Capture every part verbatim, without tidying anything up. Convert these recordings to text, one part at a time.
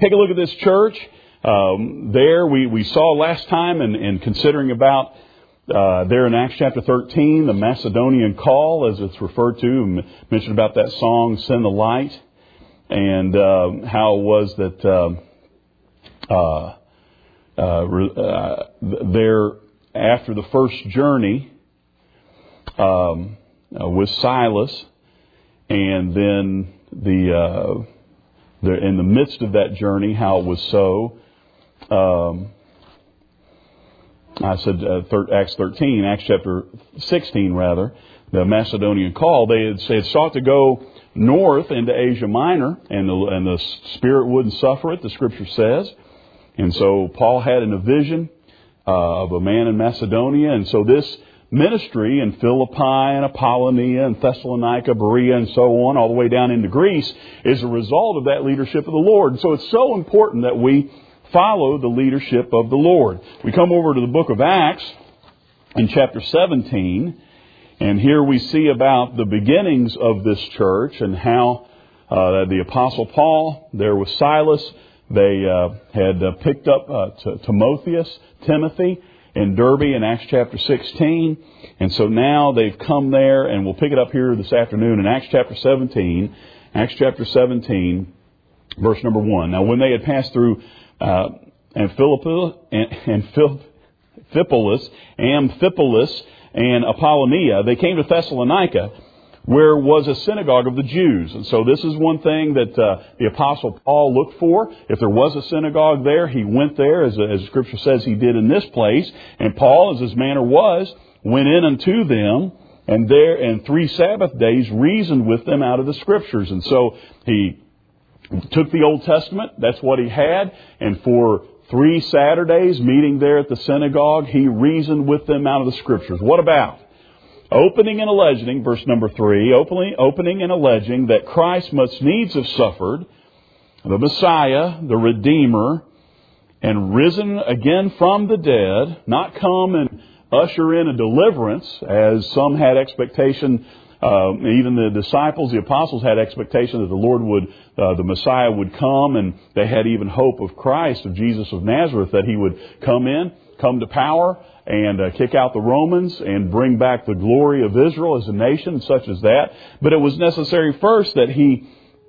take a look at this church. Um, there we, we saw last time and, and considering about uh, there in Acts chapter thirteen, the Macedonian call, as it's referred to, and mentioned about that song, Send the Light, and uh, how it was that uh, uh, uh, uh, there after the first journey um, uh, with Silas, and then the, uh, the in the midst of that journey, how it was so. Um, I said uh, thir- Acts thirteen, Acts chapter sixteen rather, the Macedonian call. They had, they had sought to go north into Asia Minor, and the, and the Spirit wouldn't suffer it, the Scripture says. And so Paul had in a vision uh, of a man in Macedonia, and so this ministry in Philippi and Apollonia and Thessalonica, Berea, and so on, all the way down into Greece, is a result of that leadership of the Lord. And so it's so important that we follow the leadership of the Lord. We come over to the book of Acts in chapter seventeen, and here we see about the beginnings of this church and how uh, the Apostle Paul, there with Silas, they uh, had uh, picked up uh, t- Timotheus, Timothy, in Derbe in Acts chapter sixteen. And so now they've come there, and we'll pick it up here this afternoon in Acts chapter seventeen. Acts chapter seventeen, verse number one. Now when they had passed through uh, Amphipolis, and Amphipolis, Amphipolis, and Apollonia, they came to Thessalonica, where was a synagogue of the Jews. And so this is one thing that uh, the Apostle Paul looked for. If there was a synagogue there, he went there, as, as Scripture says he did in this place. And Paul, as his manner was, went in unto them, and there in three Sabbath days reasoned with them out of the Scriptures. And so he took the Old Testament, that's what he had, and for three Saturdays, meeting there at the synagogue, he reasoned with them out of the Scriptures. What about? Opening and alleging, verse number three, opening, opening and alleging that Christ must needs have suffered, the Messiah, the Redeemer, and risen again from the dead, not come and usher in a deliverance, as some had expectation. Uh, even the disciples, the apostles, had expectation that the Lord would, uh, the Messiah would come, and they had even hope of Christ, of Jesus of Nazareth, that He would come in, come to power, and uh, kick out the Romans, and bring back the glory of Israel as a nation, such as that. But it was necessary first that He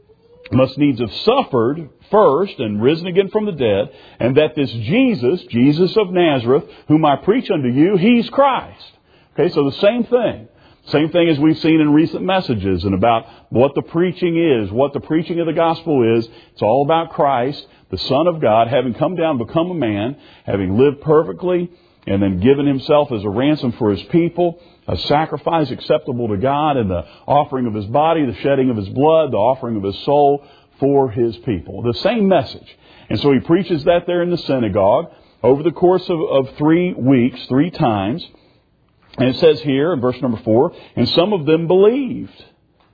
must needs have suffered first and risen again from the dead, and that this Jesus, Jesus of Nazareth, whom I preach unto you, He's Christ. Okay, so the same thing. Same thing as we've seen in recent messages and about what the preaching is, what the preaching of the gospel is. It's all about Christ, the Son of God, having come down to become a man, having lived perfectly, and then given Himself as a ransom for His people, a sacrifice acceptable to God, and the offering of His body, the shedding of His blood, the offering of His soul for His people. The same message. And so He preaches that there in the synagogue over the course of, of three weeks, three times. And it says here in verse number four, and some of them believed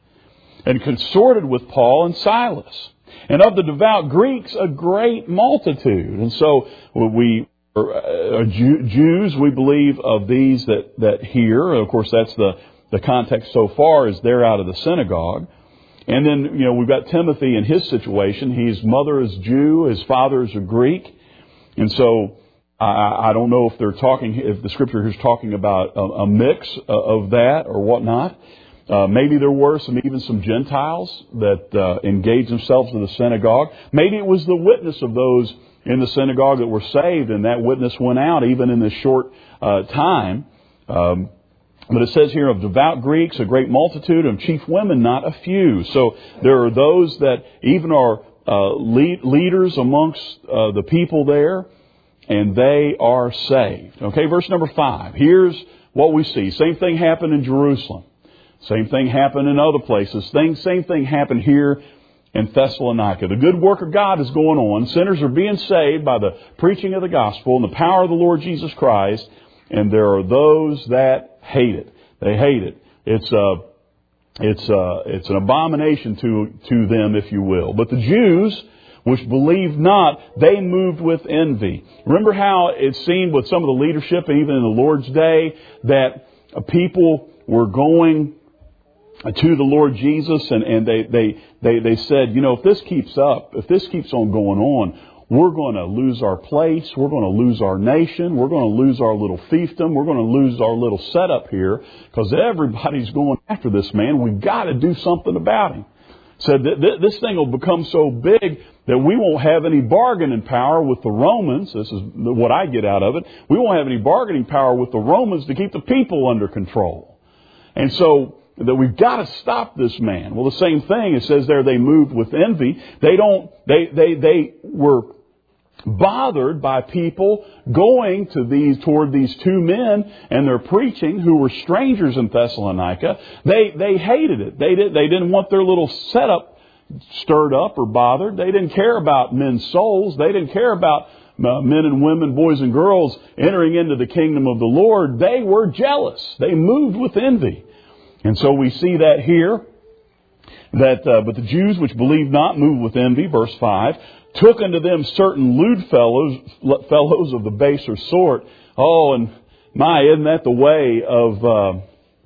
and consorted with Paul and Silas. And of the devout Greeks, a great multitude. And so we, uh, Jews, we believe of these that, that hear. Of course, that's the, the context so far, is they're out of the synagogue. And then, you know, we've got Timothy in his situation. His mother is Jew, his father is a Greek. And so I don't know if they're talking, if the Scripture is talking about a, a mix of that or whatnot. Uh, maybe there were some, even some Gentiles that uh, engaged themselves in the synagogue. Maybe it was the witness of those in the synagogue that were saved, and that witness went out even in this short uh, time. Um, but it says here, of devout Greeks, a great multitude, of chief women, not a few. So there are those that even are uh, lead, leaders amongst uh, the people there, and they are saved. Okay, verse number five. Here's what we see. Same thing happened in Jerusalem. Same thing happened in other places. Same, same thing happened here in Thessalonica. The good work of God is going on. Sinners are being saved by the preaching of the gospel and the power of the Lord Jesus Christ. And there are those that hate it. They hate it. It's a, it's a, it's an abomination to, to them, if you will. But the Jews, which believed not, they moved with envy. Remember how it seemed with some of the leadership, even in the Lord's day, that people were going to the Lord Jesus, and, and they, they, they, they said, you know, if this keeps up, if this keeps on going on, we're going to lose our place. We're going to lose our nation. We're going to lose our little fiefdom. We're going to lose our little setup here because everybody's going after this man. We've got to do something about him. Said that this thing will become so big that we won't have any bargaining power with the Romans. This is what I get out of it. We won't have any bargaining power with the Romans to keep the people under control. And so that we've got to stop this man. Well, the same thing, it says there, they moved with envy. They don't, they, they, they were bothered by people going to these, toward these two men and their preaching who were strangers in Thessalonica. They, they hated it. They did, they didn't want their little setup stirred up or bothered. They didn't care about men's souls. They didn't care about uh, men and women, boys and girls entering into the kingdom of the Lord. They were jealous. They moved with envy. And so we see that here, that, uh, but the Jews which believed not moved with envy, verse five, took unto them certain lewd fellows, fellows of the baser sort. Oh, and my, isn't that the way of uh,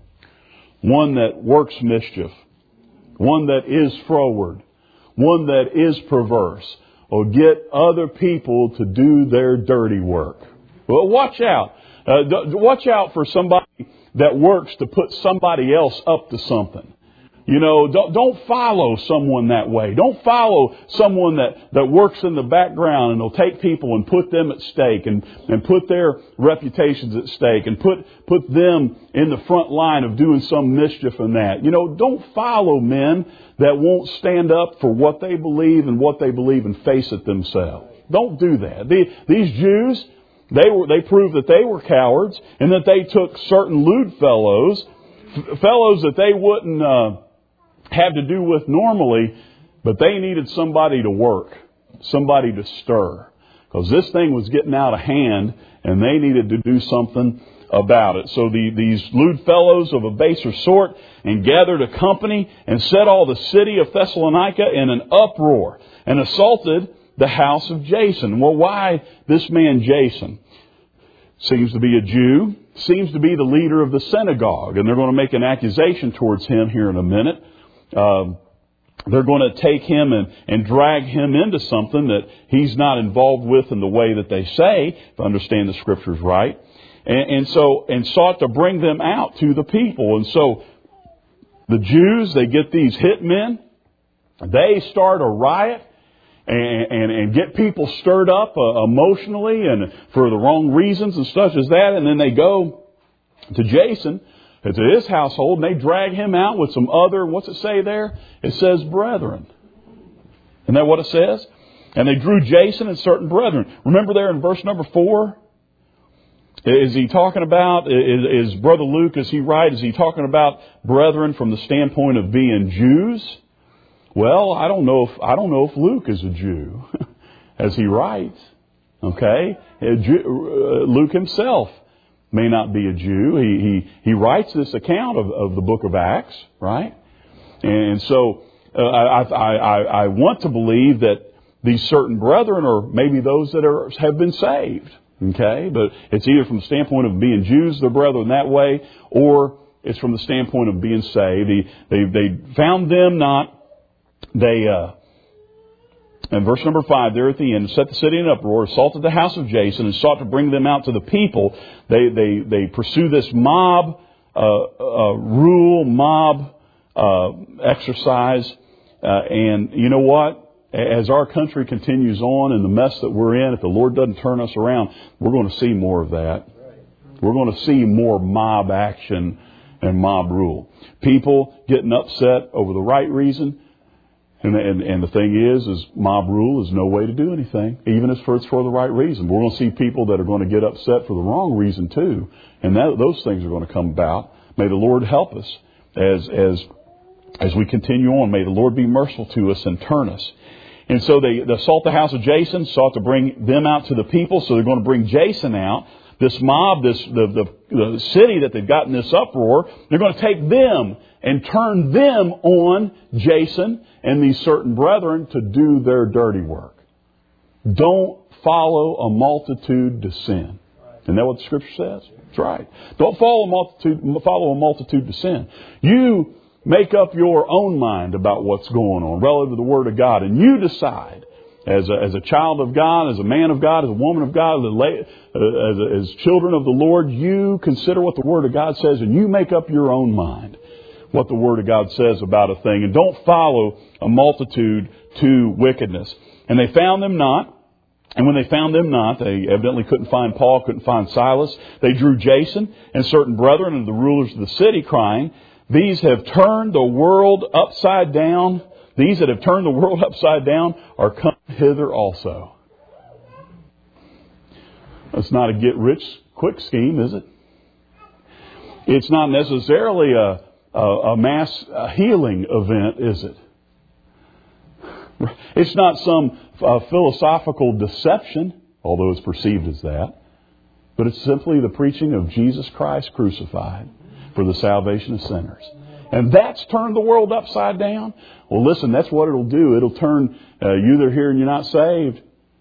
one that works mischief, one that is froward, one that is perverse, or get other people to do their dirty work. Well, watch out. Uh, watch out for somebody that works to put somebody else up to something. You know, don't, don't follow someone that way. Don't follow someone that, that works in the background and will take people and put them at stake and, and put their reputations at stake and put, put them in the front line of doing some mischief in that. You know, don't follow men that won't stand up for what they believe and what they believe and face it themselves. Don't do that. The, these Jews, they were, they proved that they were cowards and that they took certain lewd fellows, f- fellows that they wouldn't, uh, have to do with normally, but they needed somebody to work, somebody to stir, because this thing was getting out of hand and they needed to do something about it. So the, these lewd fellows of a baser sort and gathered a company and set all the city of Thessalonica in an uproar and assaulted the house of Jason. Well, why this man Jason? Seems to be a Jew, seems to be the leader of the synagogue, and they're going to make an accusation towards him here in a minute. Um, they're going to take him and, and drag him into something that he's not involved with in the way that they say, if I understand the Scriptures right. And, and so, and sought to bring them out to the people. And so the Jews, they get these hitmen, they start a riot and, and, and get people stirred up uh, emotionally and for the wrong reasons and such as that. And then they go to Jason, to his household, and they drag him out with some other, what's it say there? It says brethren. Isn't that what it says? And they drew Jason and certain brethren. Remember there in verse number four? Is he talking about, is, is Brother Luke, is he right? Is he talking about brethren from the standpoint of being Jews? Well, I don't know if, I don't know if Luke is a Jew as he writes. Okay? Luke himself may not be a Jew. He he he writes this account of, of the book of Acts, right? And so uh, I, I I I want to believe that these certain brethren are maybe those that are have been saved. Okay, but it's either from the standpoint of being Jews, the brethren that way, or it's from the standpoint of being saved. He, they they found them not. They. Uh, And verse number five, there at the end, set the city in uproar, assaulted the house of Jason, and sought to bring them out to the people. They they they pursue this mob uh, uh, rule, mob uh, exercise, uh, and you know what? As our country continues on in the mess that we're in, if the Lord doesn't turn us around, we're going to see more of that. We're going to see more mob action and mob rule. People getting upset over the right reason. And, and, and the thing is, is mob rule is no way to do anything, even if it's for the right reason. We're going to see people that are going to get upset for the wrong reason too. And that, those things are going to come about. May the Lord help us as, as, as we continue on. May the Lord be merciful to us and turn us. And so they, they assault the house of Jason, sought to bring them out to the people. So they're going to bring Jason out. This mob, this the, the, the city that they've got in this uproar, they're going to take them and turn them on Jason and these certain brethren to do their dirty work. Don't follow a multitude to sin. Isn't that what the Scripture says? That's right. Don't follow a multitude, follow a multitude to sin. You make up your own mind about what's going on relative to the Word of God. And you decide, as a, as a child of God, as a man of God, as a woman of God, as, as children of the Lord, you consider what the Word of God says and you make up your own mind what the Word of God says about a thing. And don't follow a multitude to wickedness. And they found them not. And when they found them not, they evidently couldn't find Paul, couldn't find Silas. They drew Jason and certain brethren and the rulers of the city, crying, "These have turned the world upside down. These that have turned the world upside down are come hither also." That's not a get-rich-quick scheme, is it? It's not necessarily a, a, a mass healing event, is it? It's not some uh, philosophical deception, although it's perceived as that. But it's simply the preaching of Jesus Christ crucified for the salvation of sinners. And that's turned the world upside down? Well, listen, that's what it'll do. It'll turn uh, you that are here and you're not saved.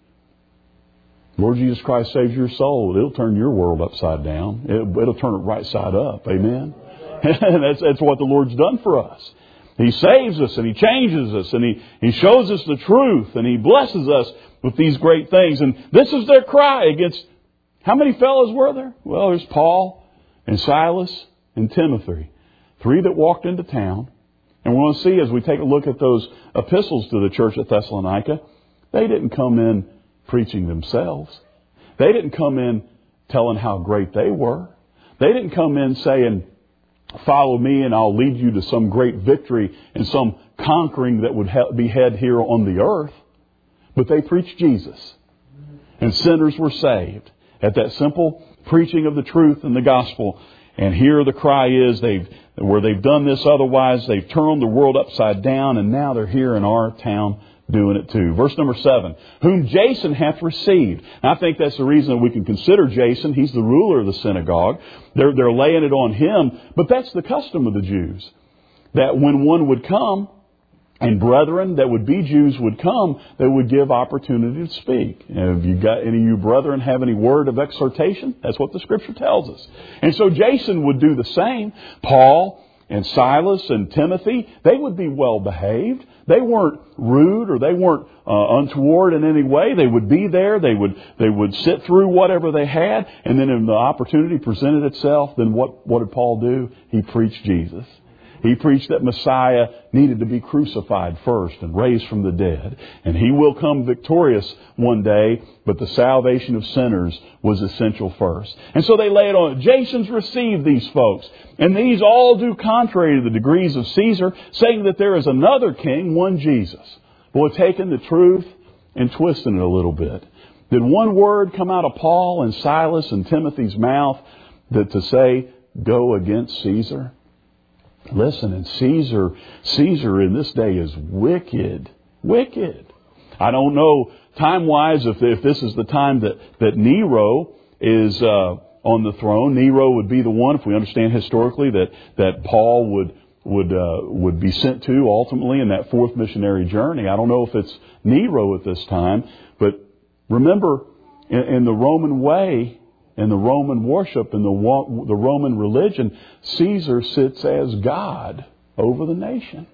Lord Jesus Christ saves your soul. It'll turn your world upside down. It, it'll turn it right side up. Amen? that's, that's what the Lord's done for us. He saves us and He changes us and He, He shows us the truth and He blesses us with these great things. And this is their cry against, how many fellows were there? Well, there's Paul and Silas and Timothy. Three that walked into town. And we want to see as we take a look at those epistles to the church at Thessalonica, they didn't come in preaching themselves. They didn't come in telling how great they were. They didn't come in saying, "Follow me and I'll lead you to some great victory and some conquering that would be had here on the earth." But they preached Jesus. And sinners were saved at that simple preaching of the truth and the gospel. And here the cry is, they've where they've done this otherwise, they've turned the world upside down, and now they're here in our town doing it too. Verse number seven, "Whom Jason hath received." And I think that's the reason that we can consider Jason. He's the ruler of the synagogue. They're, they're laying it on him. But that's the custom of the Jews. That when one would come, and brethren that would be Jews would come, they would give opportunity to speak. And if you got any of you brethren have any word of exhortation, that's what the Scripture tells us. And so Jason would do the same. Paul and Silas and Timothy, they would be well behaved. They weren't rude or they weren't uh, untoward in any way. They would be there. They would they would sit through whatever they had. And then if the opportunity presented itself, then what, what did Paul do? He preached Jesus. He preached that Messiah needed to be crucified first and raised from the dead. And He will come victorious one day, but the salvation of sinners was essential first. And so they lay it on. Jason's received these folks. And these all do contrary to the degrees of Caesar, saying that there is another king, one Jesus. Boy, taking the truth and twisting it a little bit. Did one word come out of Paul and Silas and Timothy's mouth that to say, go against Caesar? Listen, and Caesar, Caesar in this day is wicked, wicked. I don't know time-wise if, if this is the time that, that Nero is uh, on the throne. Nero would be the one, if we understand historically, that, that Paul would would uh, would be sent to ultimately in that fourth missionary journey. I don't know if it's Nero at this time, but remember, in, in the Roman way, in the Roman worship, in the, the Roman religion, Caesar sits as God over the nation.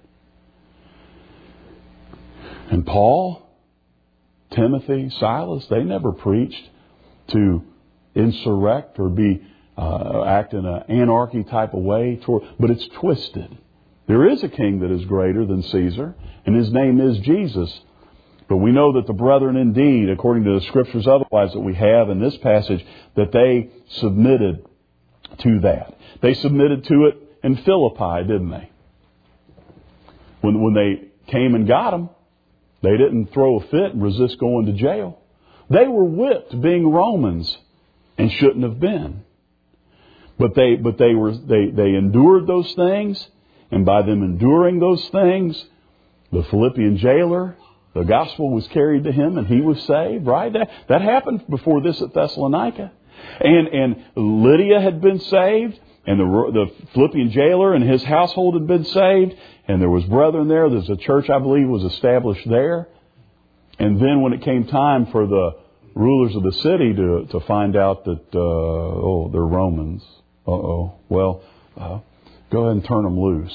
And Paul, Timothy, Silas, they never preached to insurrect or be uh, act in an anarchy type of way, toward, but it's twisted. There is a king that is greater than Caesar, and His name is Jesus. But we know that the brethren indeed, according to the Scriptures otherwise that we have in this passage, that they submitted to that. They submitted to it in Philippi, didn't they? When, when they came and got them, they didn't throw a fit and resist going to jail. They were whipped being Romans and shouldn't have been. But they, but they were, they, they endured those things, and by them enduring those things, the Philippian jailer, the gospel was carried to him and he was saved, right? That, that happened before this at Thessalonica. And, and Lydia had been saved, and the, the Philippian jailer and his household had been saved, and there was brethren there. There's a church, I believe, was established there. And then when it came time for the rulers of the city to, to find out that, uh, oh, they're Romans. Uh-oh. Well, uh, go ahead and turn them loose.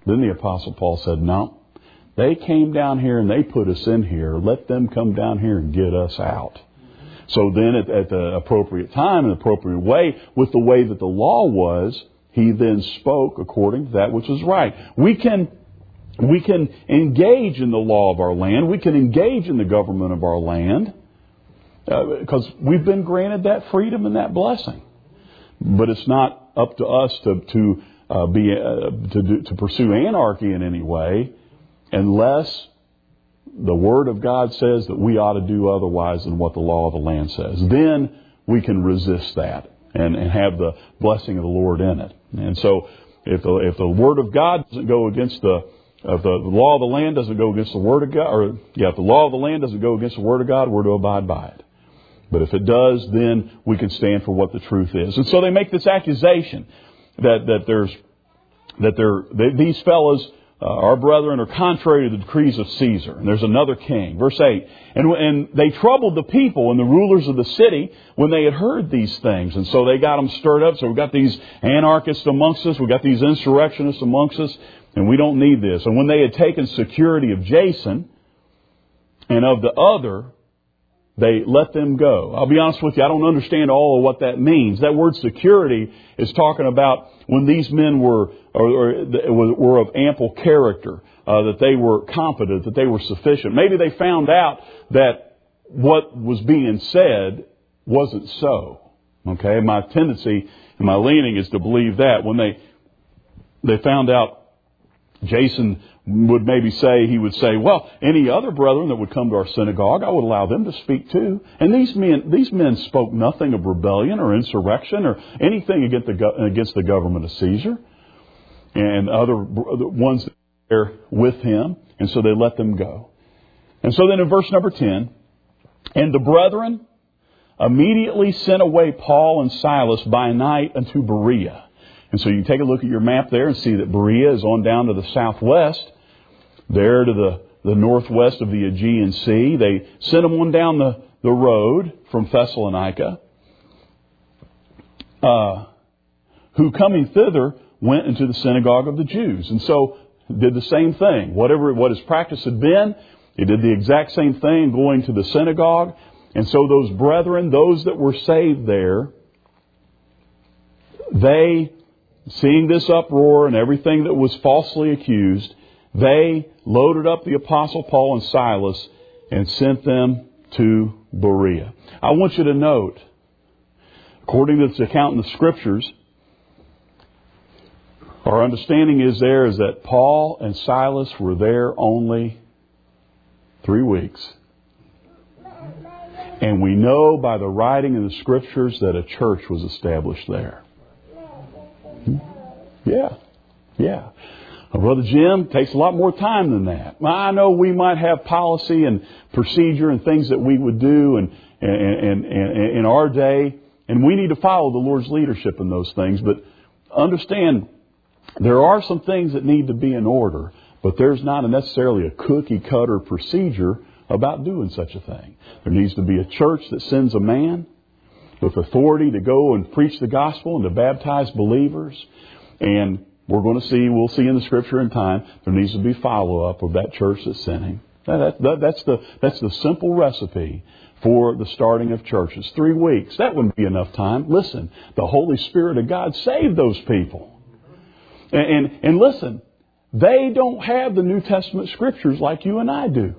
Then the Apostle Paul said, no, they came down here and they put us in here. Let them come down here and get us out. So then at, at the appropriate time, and appropriate way, with the way that the law was, he then spoke according to that which was right. We can, we can engage in the law of our land. We can engage in the government of our land uh, because we've been granted that freedom and that blessing. But it's not up to us to to uh, be uh, to do, to pursue anarchy in any way, unless the Word of God says that we ought to do otherwise than what the law of the land says. Then we can resist that and, and have the blessing of the Lord in it. And so, if the if the Word of God doesn't go against the if the law of the land doesn't go against the Word of God, or yeah, if the law of the land doesn't go against the Word of God, we're to abide by it. But if it does, then we can stand for what the truth is. And so they make this accusation that that there's that they're they, these fellows, uh, our brethren, are contrary to the decrees of Caesar, and there's another king. Verse eight, and and they troubled the people and the rulers of the city when they had heard these things, and so they got them stirred up. So we've got these anarchists amongst us, we've got these insurrectionists amongst us, and we don't need this. And when they had taken security of Jason and of the other, they let them go. I'll be honest with you, I don't understand all of what that means. That word security is talking about when these men were or, or were of ample character, uh, that they were competent, that they were sufficient. Maybe they found out that what was being said wasn't so. Okay, my tendency and my leaning is to believe that when they they found out. Jason would maybe say, he would say, well, any other brethren that would come to our synagogue, I would allow them to speak too. And these men, these men spoke nothing of rebellion or insurrection or anything against the, against the government of Caesar and other ones that were there with him. And so they let them go. And so then in verse number ten, and the brethren immediately sent away Paul and Silas by night unto Berea. And so you can take a look at your map there and see that Berea is on down to the southwest, there to the, the northwest of the Aegean Sea. They sent them on down the, the road from Thessalonica, uh, who coming thither went into the synagogue of the Jews. And so did the same thing. Whatever what his practice had been, he did the exact same thing going to the synagogue. And so those brethren, those that were saved there, they... seeing this uproar and everything that was falsely accused, they loaded up the Apostle Paul and Silas and sent them to Berea. I want you to note, according to this account in the Scriptures, our understanding is there is that Paul and Silas were there only three weeks. And we know by the writing in the Scriptures that a church was established there. Yeah, yeah. Well, Brother Jim, it takes a lot more time than that. I know we might have policy and procedure and things that we would do and in, in, in, in our day, and we need to follow the Lord's leadership in those things. But understand, there are some things that need to be in order, but there's not necessarily a cookie-cutter procedure about doing such a thing. There needs to be a church that sends a man with authority to go and preach the gospel and to baptize believers. And we're going to see, we'll see in the Scripture in time, there needs to be follow-up of that church that's sent him. That, that, that's, the, that's the simple recipe for the starting of churches. Three weeks, that wouldn't be enough time. Listen, the Holy Spirit of God saved those people. And, and, and listen, they don't have the New Testament Scriptures like you and I do.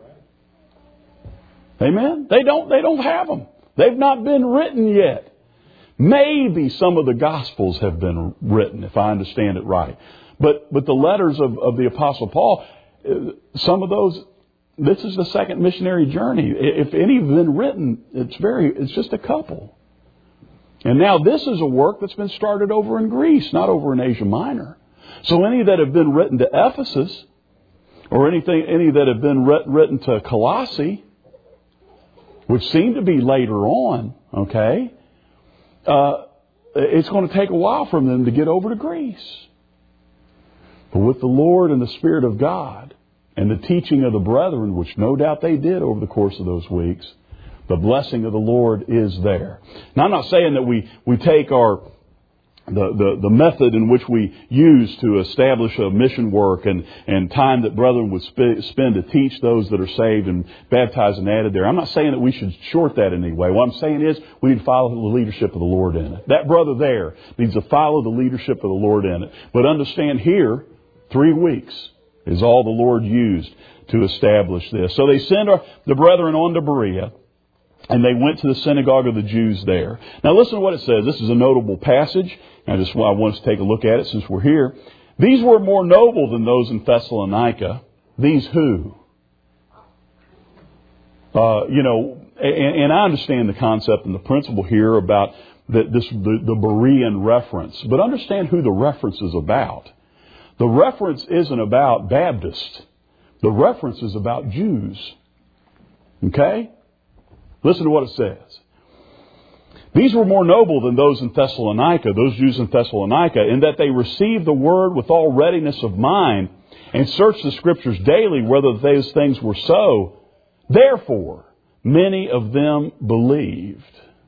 Amen? They don't, they don't have them. They've not been written yet. Maybe some of the Gospels have been written, if I understand it right. But but the letters of, of the Apostle Paul, some of those, this is the second missionary journey. If any have been written, it's very, it's just a couple. And now this is a work that's been started over in Greece, not over in Asia Minor. So any that have been written to Ephesus, or anything, any that have been written to Colossae, which seem to be later on, okay, uh, it's going to take a while for them to get over to Greece. But with the Lord and the Spirit of God and the teaching of the brethren, which no doubt they did over the course of those weeks, the blessing of the Lord is there. Now, I'm not saying that we, we take our The, the, the method in which we use to establish a mission work and, and time that brethren would sp- spend to teach those that are saved and baptized and added there. I'm not saying that we should short that in any way. What I'm saying is we need to follow the leadership of the Lord in it. That brother there needs to follow the leadership of the Lord in it. But understand here, three weeks is all the Lord used to establish this. So they send our, the brethren on to Berea. And they went to the synagogue of the Jews there. Now listen to what it says. This is a notable passage. I just I want us to take a look at it since we're here. These were more noble than those in Thessalonica. These who? Uh, you know, and, and I understand the concept and the principle here about the, this the, the Berean reference. But understand who the reference is about. The reference isn't about Baptists. The reference is about Jews. Okay? Listen to what it says. These were more noble than those in Thessalonica, those Jews in Thessalonica, in that they received the word with all readiness of mind and searched the Scriptures daily whether those things were so. Therefore, many of them believed.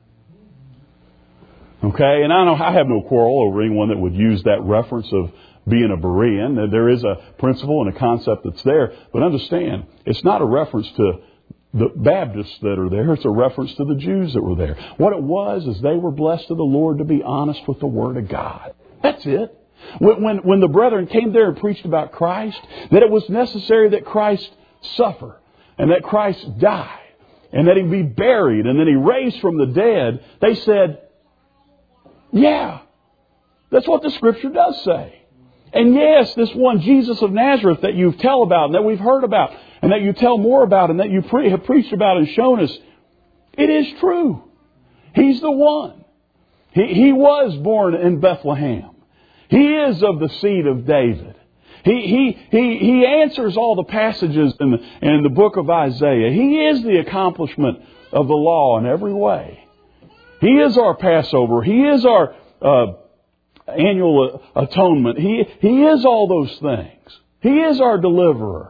Okay, and I know I have no quarrel over anyone that would use that reference of being a Berean. There is a principle and a concept that's there, but understand, it's not a reference to the Baptists that are there. It's a reference to the Jews that were there. What it was is they were blessed of the Lord to be honest with the Word of God. That's it. When, when, when the brethren came there and preached about Christ, that it was necessary that Christ suffer and that Christ die and that He be buried and then He raised from the dead, they said, yeah, that's what the Scripture does say. And yes, this one Jesus of Nazareth that you tell about and that we've heard about and that you tell more about and that you pre- have preached about and shown us, it is true. He's the one. He, he was born in Bethlehem. He is of the seed of David. He, he, he, he answers all the passages in the, in the book of Isaiah. He is the accomplishment of the law in every way. He is our Passover. He is our uh, annual atonement. He, he is all those things. He is our deliverer.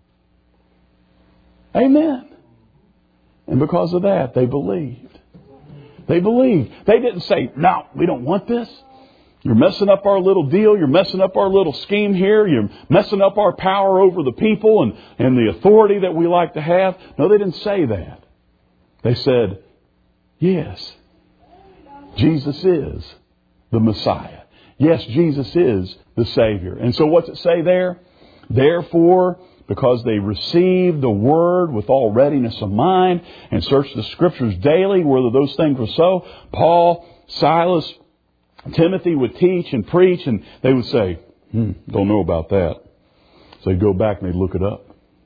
Amen. And because of that, they believed. They believed. They didn't say, no, we don't want this. You're messing up our little deal. You're messing up our little scheme here. You're messing up our power over the people and, and the authority that we like to have. No, they didn't say that. They said, yes, Jesus is the Messiah. Yes, Jesus is the Savior. And so what's it say there? Therefore, because they received the Word with all readiness of mind and searched the Scriptures daily whether those things were so, Paul, Silas, Timothy would teach and preach and they would say, hmm, don't know about that. So they'd go back and they'd look it up.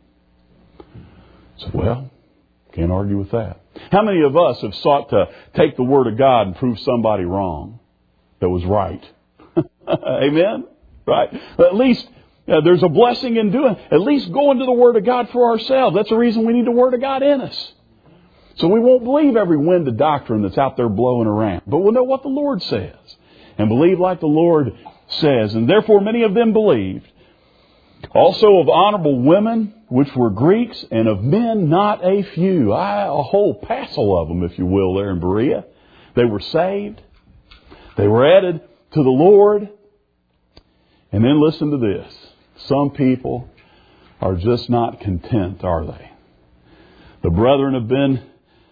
So, well, can't argue with that. How many of us have sought to take the Word of God and prove somebody wrong that was right? Amen? Right? But at least uh, there's a blessing in doing. At least go into the Word of God for ourselves. That's the reason we need the Word of God in us. So we won't believe every wind of doctrine that's out there blowing around. But we'll know what the Lord says. And believe like the Lord says. And therefore many of them believed. Also of honorable women, which were Greeks, and of men not a few. I, a whole passel of them, if you will, there in Berea. They were saved. They were added to the Lord. And then listen to this. Some people are just not content, are they? The brethren have been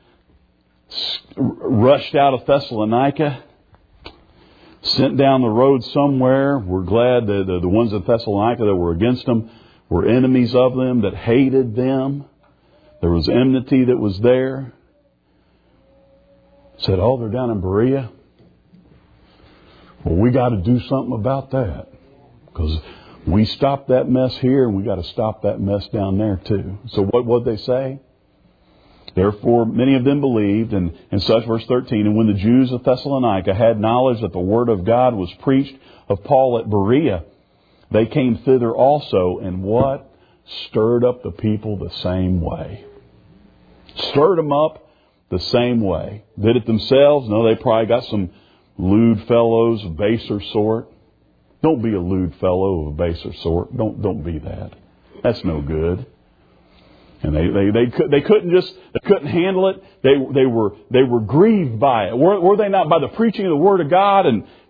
rushed out of Thessalonica, sent down the road somewhere. We're glad that the, the ones in Thessalonica that were against them were enemies of them, that hated them. There was enmity that was there. Said, oh, they're down in Berea. Well, we got to do something about that. Because we stopped that mess here and we got to stop that mess down there too. So what would they say? Therefore, many of them believed, and, and such, verse thirteen, and when the Jews of Thessalonica had knowledge that the word of God was preached of Paul at Berea, they came thither also, and what? Stirred up the people the same way. Stirred them up the same way. Did it themselves? No, they probably got some lewd fellows of baser sort. Don't be a lewd fellow of a baser sort. Don't, don't be that. That's no good. And they, they, they, could, they couldn't just, they couldn't handle it. They, they were, they were grieved by it. Were, were they not by the preaching of the Word of God and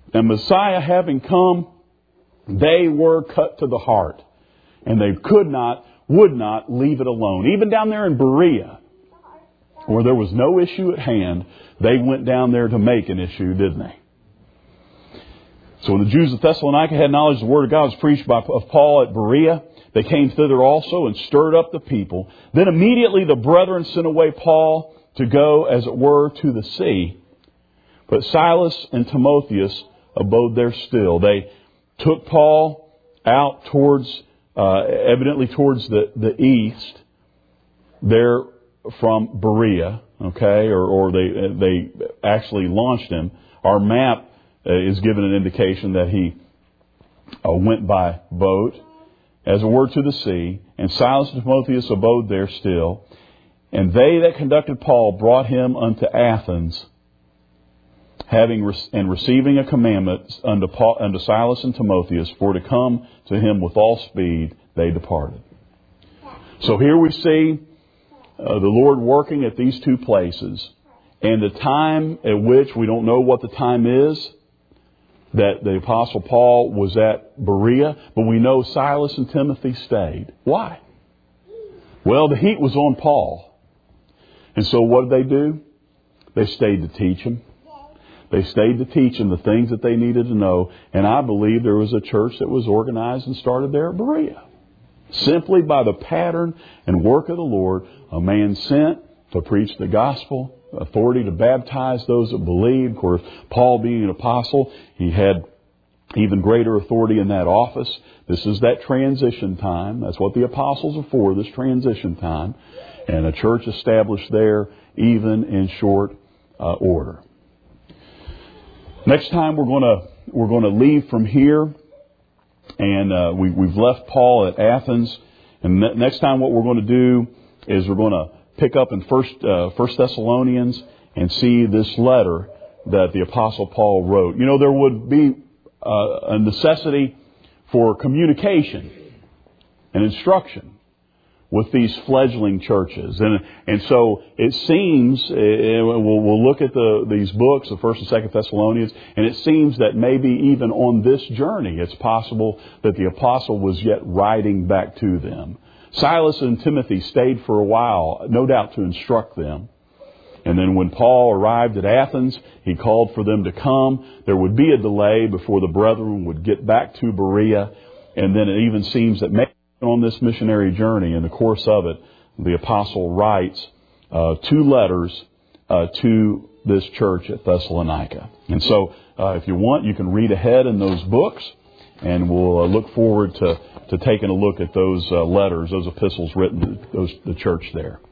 And Messiah having come, they were cut to the heart. And they could not, would not leave it alone. Even down there in Berea, where there was no issue at hand, they went down there to make an issue, didn't they? So when the Jews of Thessalonica had knowledge the word of God was preached by of Paul at Berea, they came thither also and stirred up the people. Then immediately the brethren sent away Paul to go, as it were, to the sea. But Silas and Timotheus abode there still. They took Paul out towards, uh, evidently towards the, the east, there from Berea, okay, or, or they they actually launched him. Our map uh, is given an indication that he uh, went by boat, as it were, to the sea, and Silas and Timotheus abode there still. And they that conducted Paul brought him unto Athens, having re- and receiving a commandment unto, Paul, unto Silas and Timotheus, for to come to him with all speed, they departed. So here we see uh, the Lord working at these two places, and the time at which we don't know what the time is that the Apostle Paul was at Berea, but we know Silas and Timothy stayed. Why? Well, the heat was on Paul. And so what did they do? They stayed to teach him. They stayed to teach him the things that they needed to know. And I believe there was a church that was organized and started there at Berea. Simply by the pattern and work of the Lord, a man sent to preach the gospel, authority to baptize those that believed. Of course, Paul being an apostle, he had even greater authority in that office. This is that transition time. That's what the apostles are for, this transition time. And a church established there even in short uh, order. Next time we're going to we're going to leave from here, and uh, we, we've left Paul at Athens. And ne- next time what we're going to do is we're going to pick up in First uh, First Thessalonians and see this letter that the Apostle Paul wrote. You know, there would be uh, a necessity for communication and instruction with these fledgling churches. And and so it seems, uh, we'll, we'll look at the these books, the First and Second Thessalonians, and it seems that maybe even on this journey, it's possible that the apostle was yet writing back to them. Silas and Timothy stayed for a while, no doubt to instruct them. And then when Paul arrived at Athens, he called for them to come. There would be a delay before the brethren would get back to Berea. And then it even seems that maybe on this missionary journey, in the course of it, the apostle writes uh, two letters uh, to this church at Thessalonica. And so uh, if you want, you can read ahead in those books, and we'll uh, look forward to, to taking a look at those uh, letters, those epistles written to those, the church there.